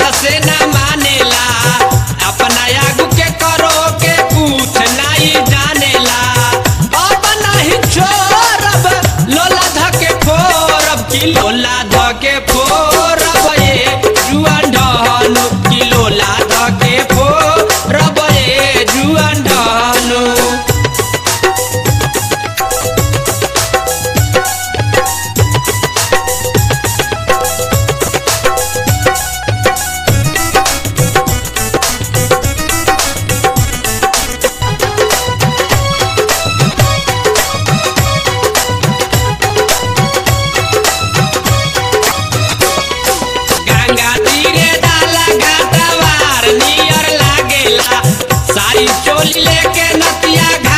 बात से ना मानेला अपना आगू के करो के कुछ नहीं जानेला अब नहीं छोड़ब लोला धके फोरब की लोला धके फोरब ये जुआन ढहनु की लोला धके फोरब ये जुआन ढहनु सारी चोली लेके नतिया